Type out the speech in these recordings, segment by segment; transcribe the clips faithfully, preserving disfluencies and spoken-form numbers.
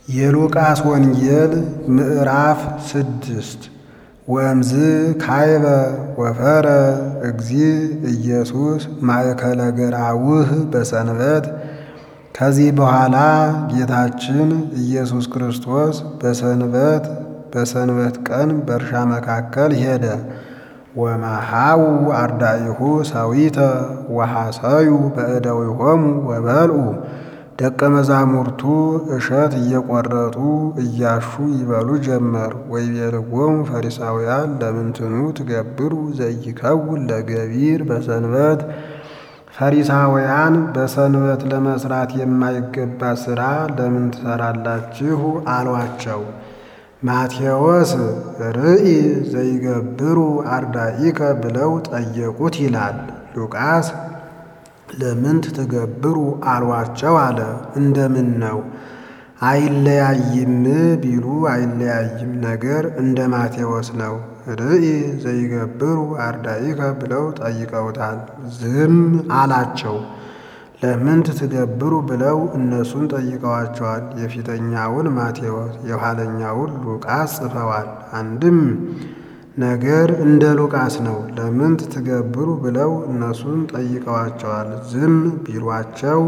የሉቃስ ወንጌል ምዕራፍ ስድስት ወእምዝ ካይበ ወፈረ እግዚእ ኢየሱስ ማእከለ ገራውህ በሰንበት። ከዚህ በኋላ ጌታችን ኢየሱስ ክርስቶስ በሰንበት በሰንበት ቀን በእርሻ መካከል ሄደ። ወመሃው አርዳኢሁ ሰዊተ ወሐሰዩ በእደዊሆሙ ወበልዑ። ደቀ መዛሙርቱ እሸት እየቆረጡ እያሹ ይበሉ ጀመር። ወይቤልዎሙ ፈሪሳውያን ለምንትኑ ትገብሩ ዘይከውን ለገቢር በሰንበት። ፈሪሳውያን በሰንበት ለመስራት የማይገባ ሥራ ለምን ትሰራላችሁ አሏቸው። ማቴዎስ ርኢ ዘይገብሩ አርዳኢከ ብለው ጠየቁት ይላል። ሉቃስ ለምንት ትገብሩ አሏቸው አለ። እንደምን ነው አይለያይም ቢሉ አይለያይም፣ ነገር እንደ ማቴዎስ ነው። ርኢ ዘይገብሩ አርዳኢከ ብለው ጠይቀውታል። ዝም አላቸው። ለምንት ትገብሩ ብለው እነሱን ጠይቀዋቸዋል። የፊተኛውን ማቴዎስ የኋለኛውን ሉቃስ ጽፈዋል። አንድም ነገር እንደ ሉቃስ ነው። ለምንት ትገብሩ ብለው እነሱን ጠይቀዋቸዋል። ዝም ቢሏቸው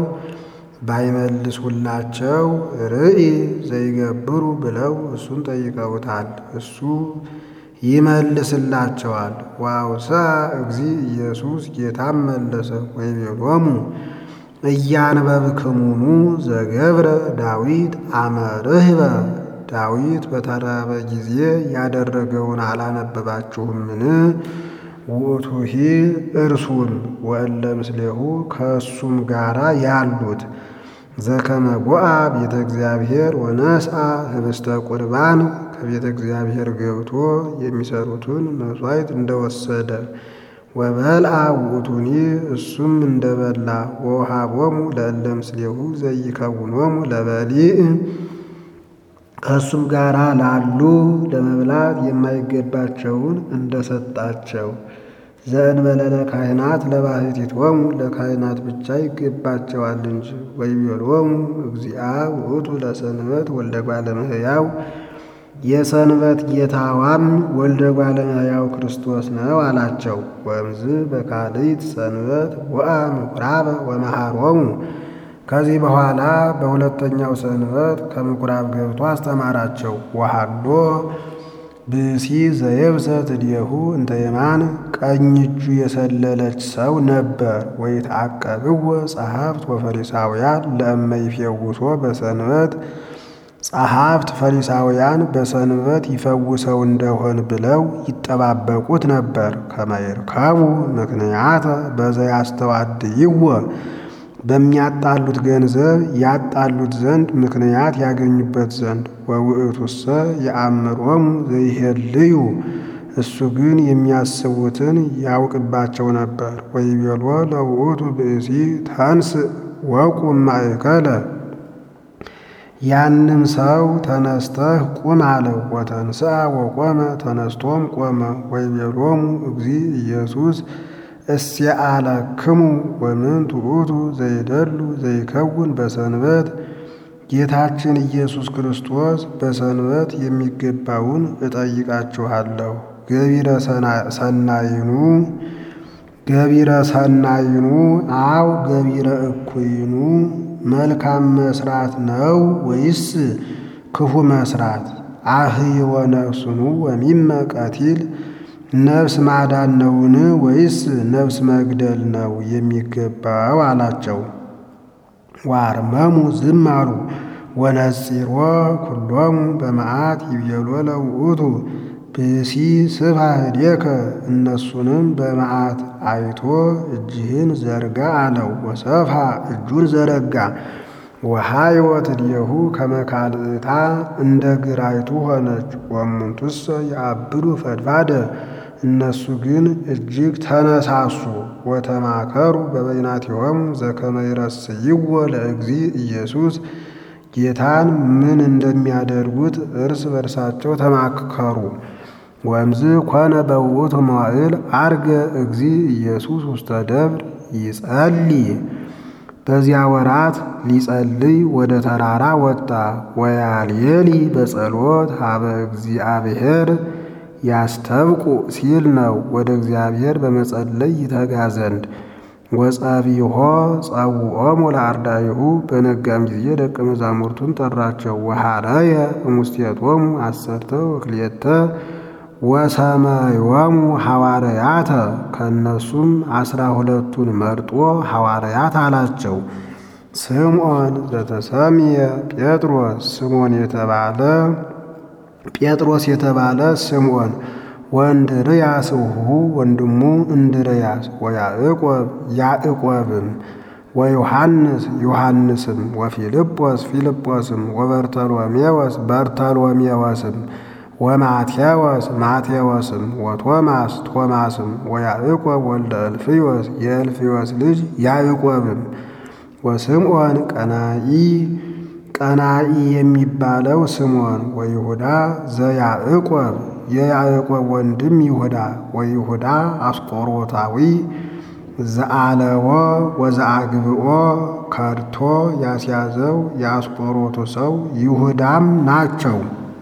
ባይመልሱላቸው ርኢ ዘይገብሩ ብለው እሱን ጠይቀውታል። እሱ ይመልስላቸዋል። ዋውሳ እግዚእ ኢየሱስ ጌታም መለሰ ወይቤሎሙ እያንበብክሙኑ ዘገብረ ዳዊት አመ ርህበ። ዳዊት በተራበ ጊዜ ያደረገውን አላነበባችሁምን? ውእቱሂ እርሱን ወእለ ምስሌሁ ከእሱም ጋራ ያሉት ዘከመ ጎአ ቤተ እግዚአብሔር ወነስአ ህብስተ ቁርባን። ከቤተ እግዚአብሔር ገብቶ የሚሰሩትን መሥዋዕት እንደወሰደ ወበልአ ውእቱኒ እሱም እንደበላ ወወሃቦሙ ለእለ ምስሌሁ ዘይከውኖሙ ለበሊዕ። ከእሱም ጋራ ላሉ ለመብላት የማይገባቸውን እንደሰጣቸው። ዘእንበለ ለካህናት ለባሕቲቶሙ ለካህናት ብቻ ይገባቸዋል እንጂ። ወይቤሎሙ እግዚአ ውእቱ ለሰንበት ወልደ እጓለ እመሕያው። የሰንበት ጌታዋም ወልደ እጓለ እመሕያው ክርስቶስ ነው አላቸው። ወእምዝ በካልእት ሰንበት ወአ ምኵራበ ወመሃሮሙ። ከዚህ በኋላ በሁለተኛው ሰንበት ከምኵራብ ገብቶ አስተማራቸው። ወሃሎ ብእሲ ዘየብሰት እዴሁ እንተ የማን። ቀኝ እጁ የሰለለች ሰው ነበር። ወይትዐቀብዎ ጸሐፍት ወፈሪሳውያን ለእመ ይፌውሶ በሰንበት። ጸሐፍት ፈሪሳውያን በሰንበት ይፈውሰው እንደሆን ብለው ይጠባበቁት ነበር። ከመ ይርከቡ ምክንያተ በዘያስተዋድይዎ። በሚያጣሉት ገንዘብ ያጣሉት ዘንድ ምክንያት ያገኙበት ዘንድ። ወውእቱሰ የአምሮሙ ዘይሄልዩ። እሱ ግን የሚያስቡትን ያውቅባቸው ነበር። ወይቤሎ ለውእቱ ብእሲ ተንሥእ ወቁም ማእከለ። ያንም ሰው ተነስተህ ቁም አለው። ወተንሥአ ወቆመ ተነስቶም ቆመ። ወይቤሎሙ እግዚእ ኢየሱስ እስየአለክሙ ወምንቱ ውእቱ ዘይደሉ ዘይከውን በሰንበት። ጌታችን ኢየሱስ ክርስቶስ በሰንበት የሚገባውን እጠይቃችኋለሁ። ገቢረ ሰናይኑ ገቢረ ሰናይኑ አው ገቢረ እኩይኑ። መልካም መስራት ነው ወይስ ክፉ መስራት? አህይወ ነፍስኑ ወሚመ ቀቲል። ነፍስ ማዳን ነውን ወይስ ነፍስ መግደል ነው የሚገባው አላቸው። ዋርመሙ ዝም አሉ። ወነጺሮ ኩሎሙ በመዓት ይቤሎ ለውእቱ ብእሲ ስብሐ እዴከ። እነሱንም በመዓት አይቶ እጅህን ዘርጋ አለው። ወሰብሐ እጁን ዘረጋ። ወሃይወት እዴሁ ከመ ካልእታ እንደ ግራይቱ ሆነች። ወእሙንቱሰ የአብዱ ፈድፋደ። እነሱ ግን እጅግ ተነሳሱ። ወተማከሩ በበይናቲሆሙ ዘከመ ይረስይዎ ለእግዚእ ኢየሱስ። ጌታን ምን እንደሚያደርጉት እርስ በርሳቸው ተማከሩ። ወእምዝ ኮነ በውእቱ መዋዕል ዐርገ እግዚእ ኢየሱስ ውስተ ደብር ይጸልይ። በዚያ ወራት ሊጸልይ ወደ ተራራ ወጣ። ወያልየሊ በጸሎት ሀበ እግዚአብሔር ያስተብቁ ሲል ነው። ወደ እግዚአብሔር በመጸለይ ይተጋ ዘንድ። ወጸቢሖ ጸውዖሙ ለአርዳኢሁ በነጋም ጊዜ ደቀ መዛሙርቱን ጠራቸው። ወሐረየ እሙስቴቶሙ አሰርተ ወክልኤተ ወሰመዮሙ ሐዋርያተ ከእነሱም አስራ ሁለቱን መርጦ ሐዋርያት አላቸው። ስምዖን ዘተሰምየ ጴጥሮስ ስምዖን የተባለ ጴጥሮስ የተባለ ስምዖን ወእንድርያስ እኅሁ ወንድሙ እንድርያስ ወያዕቆብ ያዕቆብም ወዮሐንስ ዮሐንስም ወፊልጶስ ፊልጶስም ወበርተሎሜዎስ በርተሎሜዎስም ወማቴዎስ ማቴዎስም ወቶማስ ቶማስም ወያዕቆብ ወልደ እልፍዮስ የእልፍዮስ ልጅ ያዕቆብም ወስምዖን ቀናኢ ቀናኢ የሚባለው ስምዖን ወይሁዳ ዘያዕቆብ የያዕቆብ ወንድም ይሁዳ ወይሁዳ አስቆሮታዊ ዘአለዎ ወዘአግብኦ ከድቶ ያስያዘው የአስቆሮቱ ሰው ይሁዳም ናቸው።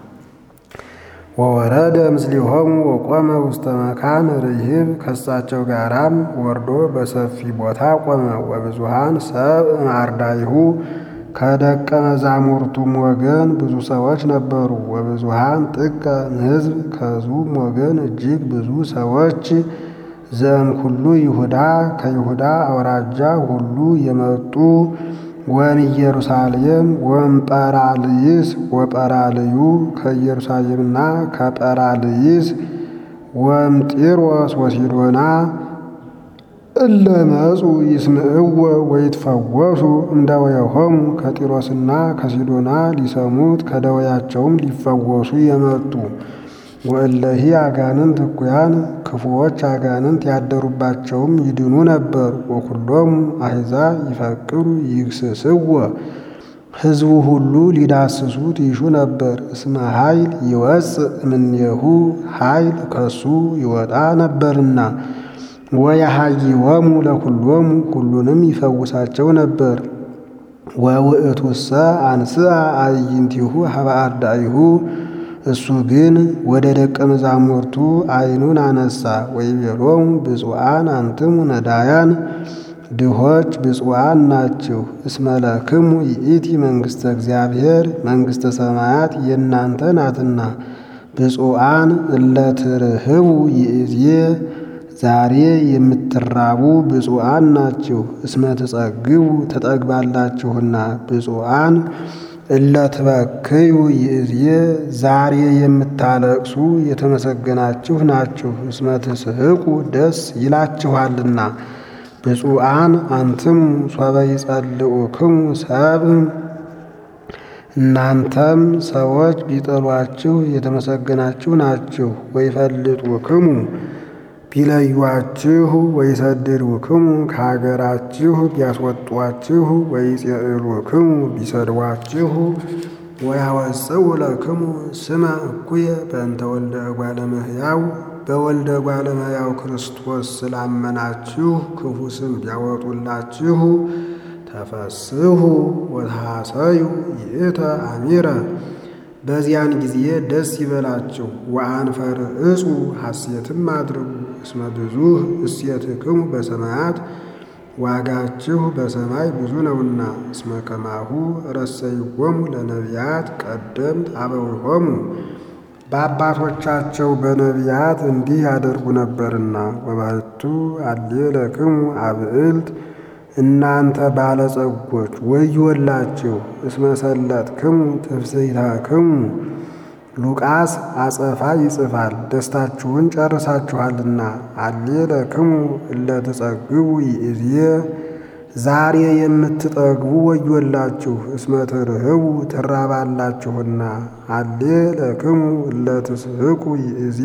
ወወረደ ምስሊሆሙ ወቆመ ውስተ መካን ርሂብ ከሳቸው ጋራም ወርዶ በሰፊ ቦታ ቆመ። ወብዙሃን ሰብእ አርዳኢሁ ከደቀ መዛሙርቱም ወገን ብዙ ሰዎች ነበሩ። ወብዙሃን ጥቀ ሕዝብ ከሕዝቡም ወገን እጅግ ብዙ ሰዎች ዘእምኩሉ ይሁዳ ከይሁዳ አውራጃ ሁሉ የመጡ ወእምኢየሩሳሌም ወእምጰራልይስ ወጰራልዩ ከኢየሩሳሌምና ከጰራልይስ ወእምጢሮስ ወሲዶና እለ መጹ ይስምዕዎ ወይትፈወሱ እምደዌሆሙ ከጢሮስና ከሲዶና ሊሰሙት ከደዌያቸውም ሊፈወሱ የመጡ ወእለሂ አጋንንት እኩያን ክፉዎች አጋንንት ያደሩባቸውም ይድኑ ነበር። ወኩሎሙ አሕዛብ ይፈቅዱ ይግስጽዎ ሕዝቡ ሁሉ ሊዳስሱት ይሹ ነበር። እስመ ኃይል ይወፅእ እምኔሁ ኃይል ከሱ ይወጣ ነበርና። ወያሃይወሙ ለኩሎሙ ሁሉንም ይፈውሳቸው ነበር። ወውእቱሰ አንሥአ አዕይንቲሁ ሀበ አርዳኢሁ እሱ ግን ወደ ደቀ መዛሙርቱ ዓይኑን አነሳ። ወይቤሎሙ ብፁዓን አንትሙ ነዳያን ድሆች ብፁዓን ናችሁ። እስመ ለክሙ ይእቲ መንግሥተ እግዚአብሔር መንግሥተ ሰማያት የእናንተ ናትና። ብፁዓን እለ ትርህቡ ይእዜ ዛሬ የምትራቡ ብፁዓን ናችሁ። እስመ ትጸግቡ ተጠግባላችሁና። ብፁዓን እለ ትበክዩ ይእዜ ዛሬ የምታለቅሱ የተመሰገናችሁ ናችሁ። እስመ ትስሕቁ ደስ ይላችኋልና። ብፁዓን አንትሙ ሶበ ይጸልኡክሙ ሰብእ እናንተም ሰዎች ቢጠሏችሁ የተመሰገናችሁ ናችሁ። ወይፈልጡክሙ ቢለዩአችሁ ወይሰድዱክሙ ከሀገራችሁ ቢያስወጧችሁ ወይጼዕሉክሙ ቢሰድቧችሁ ወያወፅኡ ለክሙ ስመ እኩየ በእንተ ወልደ እጓለ እመሕያው በወልደ እጓለ እመሕያው ክርስቶስ ስላመናችሁ ክፉ ስም ቢያወጡላችሁ ተፈስሑ ወተሐሰዩ ይእተ አሚረ በዚያን ጊዜ ደስ ይበላችሁ። ወአንፈርዕጹ ሐሴትም አድርጉ። እስመ ብዙኅ እሴትክሙ በሰማያት ዋጋችሁ በሰማይ ብዙ ነውና። እስመ ከማሁ ረሰይዎሙ ለነቢያት ቀደምት አበዊሆሙ በአባቶቻቸው በነቢያት እንዲህ ያደርጉ ነበርና። ወባሕቱ አሌለክሙ አብዕልት እናንተ ባለጸጎች ወዮላችሁ። እስመ ሰለጥክሙ ትፍሥሕተክሙ ሉቃስ አጸፋ ይጽፋል ደስታችሁን ጨርሳችኋልና። አሌለክሙ እለ ትጸግቡ ይእዜ ዛሬ የምትጠግቡ ወዮላችሁ። እስመ ትርህቡ ትራባላችሁና። አሌለክሙ እለ ትስሕቁ ይእዜ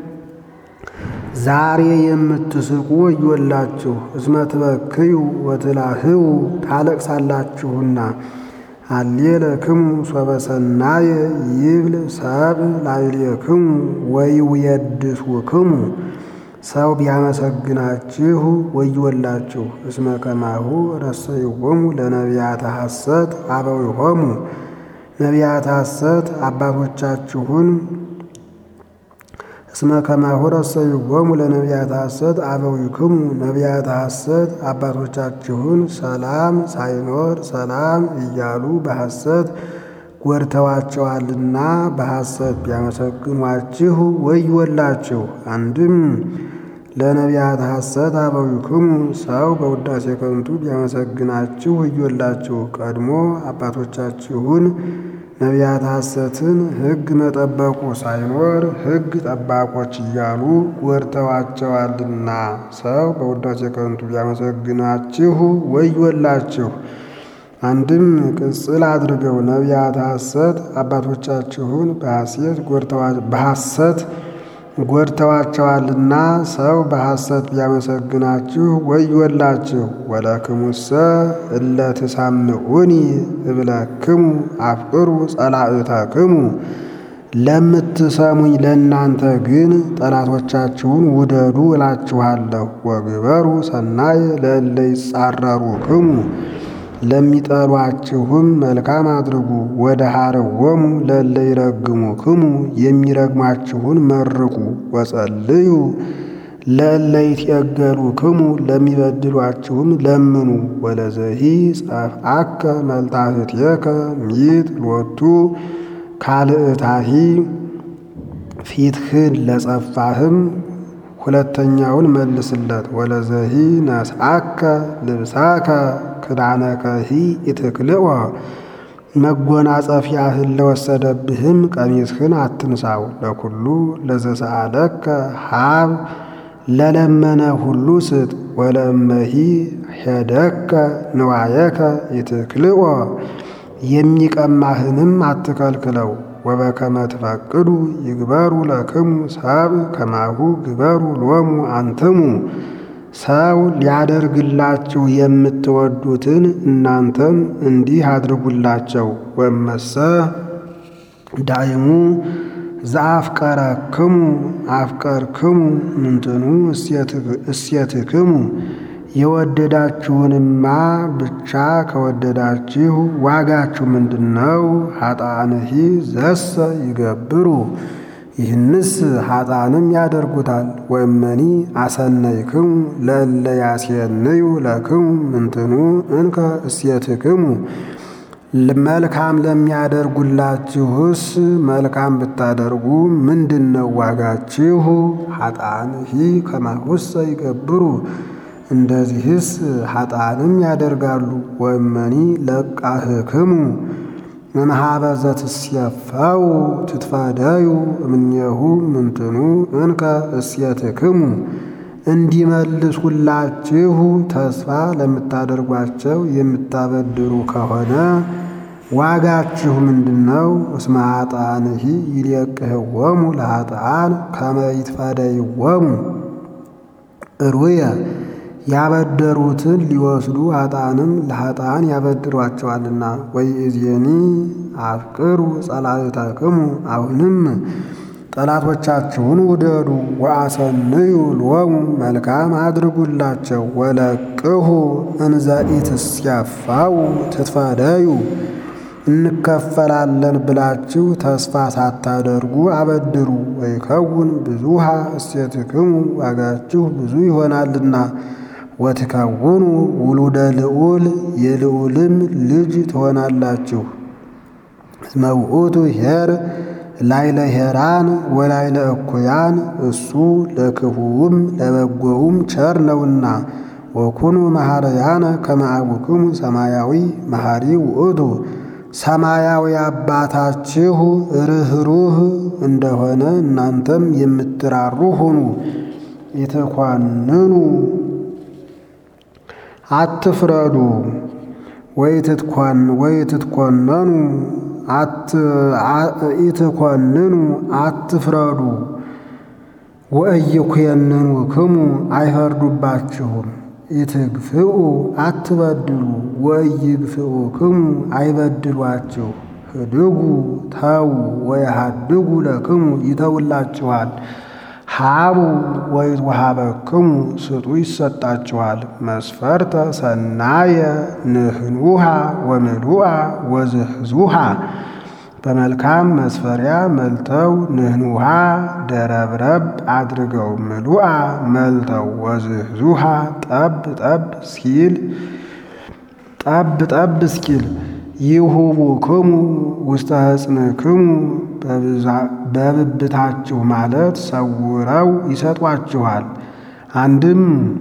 ዛሬ የምትስቁ ወዮላችሁ። እስመ ትበክዩ ወትላህው ታለቅሳላችሁና። አሌለክሙ ሶበ ሰናየ ይብል ሰብእ ላዕሌክሙ ወይውየድሱክሙ ሰው ቢያመሰግናችሁ ወዮላችሁ። እስመ ከማሁ ረሰይዎሙ ለነቢያተ ሐሰት አበዊሆሙ ነቢያተ ሐሰት አባቶቻችሁን እስመ ከማሁ ረሰይዎሙ ለነቢያተ ሐሰት አበዊክሙ ነቢያተ ሐሰት አባቶቻችሁን ሰላም ሳይኖር ሰላም እያሉ በሐሰት ጎድተዋቸዋልና በሐሰት ቢያመሰግኗችሁ ወዮላችሁ። አንድም ለነቢያተ ሐሰት አበዊክሙ ሰው በውዳሴ ከንቱ ቢያመሰግናችሁ ወዮላችሁ። ቀድሞ አባቶቻችሁን ነቢያተ ሐሰትን ሕግ መጠበቁ ሳይኖር ሕግ ጠባቆች እያሉ ጎድተዋቸዋልና ሰው በውዳሴ ከንቱ ቢያመሰግናችሁ ወዮላችሁ። አንድም ቅጽል አድርገው ነቢያተ ሐሰት አባቶቻችሁን በሐሰት ጎድተዋቸዋልና ሰው በሐሰት ቢያመሰግናችሁ ወዮላችሁ። ወለክሙሰ እለ ትሰምዑኒ እብለክሙ አፍቅሩ ጸላእተክሙ ለምትሰሙኝ ለእናንተ ግን ጠላቶቻችሁን ውደዱ እላችኋለሁ። ወግበሩ ሰናይ ለእለ ይጻረሩክሙ ለሚጠሏችሁም መልካም አድርጉ። ወደ ሐረዎሙ ለእለ ይረግሙክሙ የሚረግሟችሁን መርቁ። ወጸልዩ ለእለ ይትዔገሉክሙ ለሚበድሏችሁም ለምኑ። ወለዘሂ ጸፍዐከ መልታህትየከ ሚት ሎቱ ካልእታሂ ፊትህን ለጸፋህም ሁለተኛውን መልስለት። ወለዘሂ ነስዐከ ልብሳከ ክዳነከሂ ኢትክልኦ መጎናጸፊያህን ለወሰደብህም ቀሚስህን አትንሳው። ለኩሉ ለዘሰአለከ ሀብ ለለመነ ሁሉ ስጥ። ወለእመሂ ሄደከ ንዋየከ ኢትክልኦ የሚቀማህንም አትከልክለው። ወበከመ ትፈቅዱ ይግበሩ ለክሙ ሰብእ ከማሁ ግበሩ ሎሙ አንትሙ ሰው ሊያደርግላችሁ የምትወዱትን እናንተም እንዲህ አድርጉላቸው። ወመሰ ዳይሙ ዘአፍቀረክሙ አፍቀርክሙ ምንትኑ እሴትክሙ የወደዳችሁንማ ብቻ ከወደዳችሁ ዋጋችሁ ምንድነው? ኃጥአንሂ ዘሰ ይገብሩ ይህንስ ኃጥአንም ያደርጉታል። ወእመኒ አሰነይክሙ ለእለ ያሴንዩ ለክሙ ምንትኑ እንከ እሴትክሙ መልካም ለሚያደርጉላችሁስ መልካም ብታደርጉ ምንድነው ዋጋችሁ? ኃጥአንሂ ከማሁሰ ይገብሩ እንደዚህስ ኃጥአንም ያደርጋሉ። ወእመኒ ለቃህክሙ እምኀበ ዘትሴፈው ትትፈደዩ እምኔሁ ምንትኑ እንከ እሴትክሙ እንዲመልሱላችሁ ተስፋ ለምታደርጓቸው የምታበድሩ ከሆነ ዋጋችሁ ምንድነው? እስመ ኃጥአንሂ ይሌቅህዎሙ ለኃጥአን ከመ ይትፈደይዎሙ እሩየ ያበደሩትን ሊወስዱ ኃጥአንም ለኃጥአን ያበድሯቸዋልና። ወይእዜኒ አፍቅሩ ጸላእተክሙ አሁንም ጠላቶቻችሁን ውደዱ። ወአሰንዩ ሎሙ መልካም አድርጉላቸው። ወለቅሁ እንዘ ኢትሴፈው ትትፈደዩ እንከፈላለን ብላችሁ ተስፋ ሳታደርጉ አበድሩ። ወይከውን ብዙሃ እሴትክሙ ዋጋችሁ ብዙ ይሆናልና። ወትከውኑ ውሉደ ልዑል የልዑልም ልጅ ትሆናላችሁ። እስመ ውእቱ ኄር ላዕለ ኄራን ወላዕለ እኩያን እሱ ለክፉውም ለበጎውም ቸር ነውና። ወኩኑ መሐረያነ ከመ አቡክሙ ሰማያዊ መሐሪ ውእቱ ሰማያዊ አባታችሁ ርኅሩህ እንደሆነ እናንተም የምትራሩ ሁኑ። ኢትኮንኑ አትፍረዱ ወይትትኮነኑ ኢትኮንኑ አትፍረዱ። ወኢይኩነንክሙ አይፈርዱባችሁም። ኢትግፍኡ አትበድሉ ወኢይግፍኡክሙ አይበድሏችሁ። ህድጉ ተዉ ወይሃድጉ ለክሙ ይተውላችኋል። ሀቡ ወይትወሀበክሙ ስጡ ይሰጣችኋል። መስፈርተ ሰናየ ንህኑሃ ወምሉአ ወዝህዙሃ በመልካም መስፈሪያ መልተው ንህኑሃ ደረብረብ አድርገው ምሉአ መልተው ወዝህዙሃ ጠብ ጠብ እስኪል ጠብ ጠብ እስኪል ይሁቡክሙ ውስተ ሕፅንክሙ በብብታችሁ ማለት ሰውረው ይሰጧችኋል። አንድም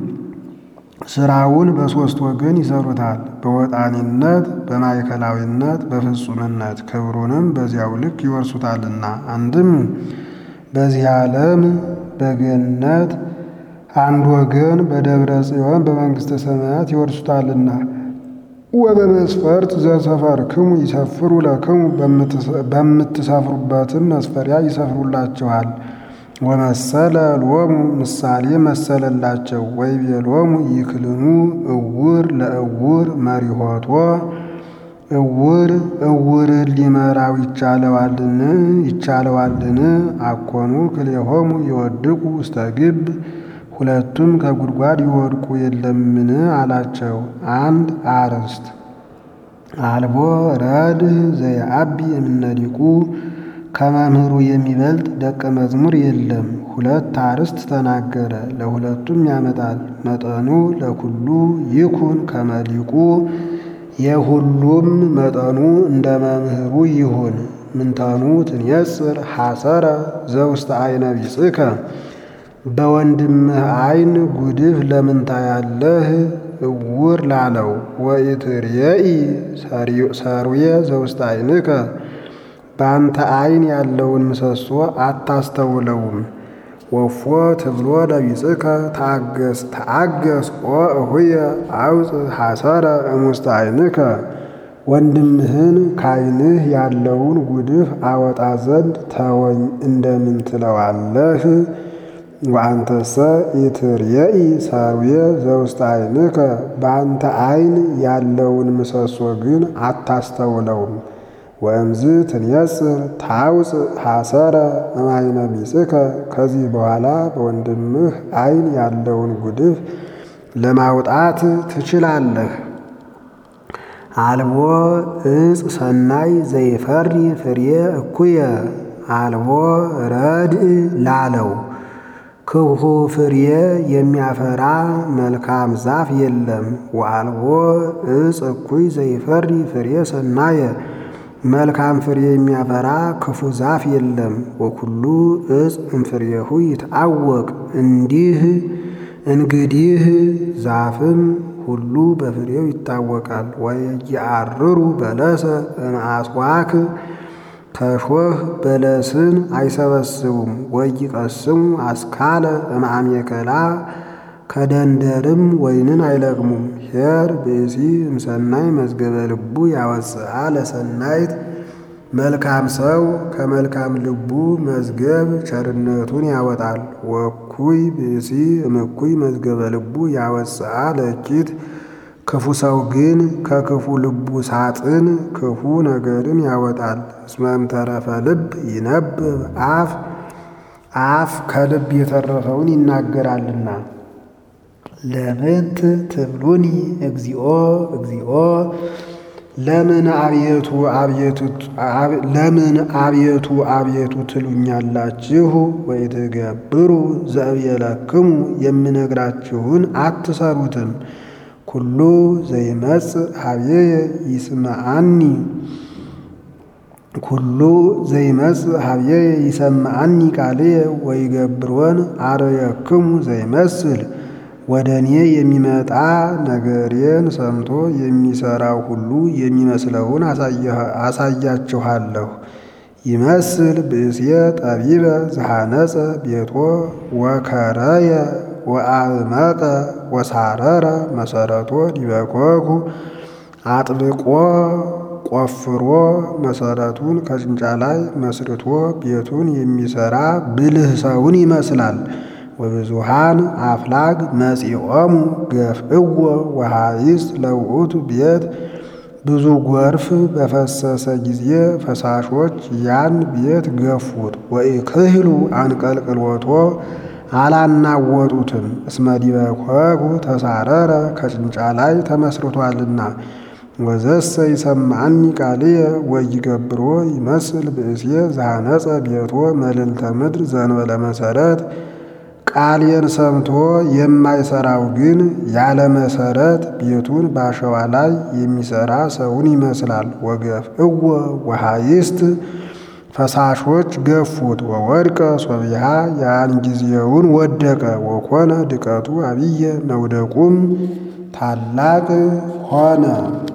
ስራውን በሦስት ወገን ይሰሩታል። በወጣኒነት፣ በማዕከላዊነት፣ በፍጹምነት ክብሩንም በዚያው ልክ ይወርሱታልና። አንድም በዚህ ዓለም በገነት አንድ ወገን በደብረ ጽዮን በመንግሥተ ሰማያት ይወርሱታልና። ወበመስፈርት ዘሰፈርክሙ ይሰፍሩ ለክሙ በምትሰፍሩበትም መስፈሪያ ይሰፍሩላችኋል። ወመሰለ ሎሙ ምሳሌ መሰለላቸው። ወይቤሎሙ ይክልኑ እውር ለእውር መሪሆቶ እውር እውርን ሊመራው ይቻለዋልን ይቻለዋልን? አኮኑ ክልኤሆሙ ይወድቁ ውስተ ግብ ሁለቱም ከጉድጓድ ይወድቁ የለምን አላቸው። አንድ አርስት አልቦ ረድ ዘየአቢ እምነዲቁ ከመምህሩ የሚበልጥ ደቀ መዝሙር የለም። ሁለት አርስት ተናገረ፣ ለሁለቱም ያመጣል። መጠኑ ለኩሉ ይኩን ከመሊቁ የሁሉም መጠኑ እንደ መምህሩ ይሁን። ምንተኑ ትንየጽር ሐሰረ ዘውስተ አይነ ቢጽከ በወንድምህ አይን ጉድፍ ለምን ታያለህ? እውር ላለው ወኢትርየኢ ሰሩየ ዘውስተ አይንከ በአንተ አይን ያለውን ምሰሶ አታስተውለውም። ወፎ ትብሎ ለቢጽከ ተአገስ ተአገስ ኦ እሁየ አውፅ ሐሰረ እሙስተ አይንከ ወንድምህን ካይንህ ያለውን ጉድፍ አወጣ ዘንድ ተወኝ እንደምን ትለዋለህ? ወአንተሰ ኢትርየኢ ሰሩየ ዘውስተ አይንከ በአንተ አይን ያለውን ምሰሶ ግን አታስተውለውም። ወእምዝ ትንየጽር ታውፅ ሐሰረ እማይነ ቢጽከ ከዚህ በኋላ በወንድምህ አይን ያለውን ጉድፍ ለማውጣት ትችላለህ። አልቦ እጽ ሰናይ ዘይፈሪ ፍሬ እኩየ አልቦ ረድእ ላለው ክፉ ፍሬ የሚያፈራ መልካም ዛፍ የለም። ወአልቦ እጽ እኩይ ዘይፈሪ ፍሬ ሰናየ መልካም ፍሬ የሚያፈራ ክፉ ዛፍ የለም። ወኩሉ እጽ እምፍሬሁ ይትአወቅ እንዲህ እንግዲህ ዛፍም ሁሉ በፍሬው ይታወቃል። ወየአርሩ በለሰ እምአስዋክ ከሾህ በለስን አይሰበስቡም። ወይቀስሙ አስካለ እምአሜከላ ከደንደርም ወይንን አይለቅሙም። ኄር ብእሲ እምሰናይ መዝገበ ልቡ ያወፅአ ለሰናይት መልካም ሰው ከመልካም ልቡ መዝገብ ቸርነቱን ያወጣል። ወኩይ ብእሲ እምኩይ መዝገበ ልቡ ያወፅአ ለእኪት ክፉ ሰው ግን ከክፉ ልቡ ሳጥን ክፉ ነገርን ያወጣል። እስመ እምተረፈ ልብ ይነብብ አፍ አፍ ከልብ የተረፈውን ይናገራልና። ለምንት ትብሉኒ እግዚኦ እግዚኦ ለምን አብየቱ አብየቱ ለምን አብየቱ አብየቱ ትሉኛላችሁ? ወይትገብሩ ዘእብየለክሙ የምነግራችሁን አትሰሩትም። ኩሉ ዘይመጽእ ኀቤየ ይስምዓኒ ኩሉ ዘይመጽእ ኀቤየ ይሰምዓኒ ቃልየ ወይገብሮን አርየክሙ ዘይመስል ወደ እኔ የሚመጣ ነገሬን ሰምቶ የሚሰራው ሁሉ የሚመስለውን አሳያችኋለሁ። ይመስል ብእስየ ጠቢበ ዘሐነጸ ቤቶ ወከረየ ወአዕመቀ ወሳረረ መሰረቶ ዲበ ኮኩ አጥብቆ ቆፍሮ መሰረቱን ከጭንጫ ላይ መስርቶ ቤቱን የሚሰራ ብልህ ሰውን ይመስላል። ወብዙሃን አፍላግ መጺኦሙ ገፍእዎ ወሐይስ ለውእቱ ቤት ብዙ ጎርፍ በፈሰሰ ጊዜ ፈሳሾች ያን ቤት ገፉት። ወኢክህሉ አንቀልቅሎቶ አላናወጡትም። እስመ ዲበ ኮኩ ተሳረረ ከጭንጫ ላይ ተመስርቷልና። ወዘሰ ይሰምዐኒ ቃልየ ወይገብሮ ይመስል ብእሴ ዘሐነጸ ቤቶ መልዕልተ ምድር ዘእንበለ መሰረት። ቃልየን ሰምቶ የማይሰራው ግን ያለ መሰረት ቤቱን በአሸዋ ላይ የሚሰራ ሰውን ይመስላል። ወገፍእዎ ወሐይስት ፈሳሾች ገፉት። ወወድቀ ሶቢሃ ያን ጊዜውን ወደቀ። ወኮነ ድቀቱ አብየ መውደቁም ታላቅ ሆነ።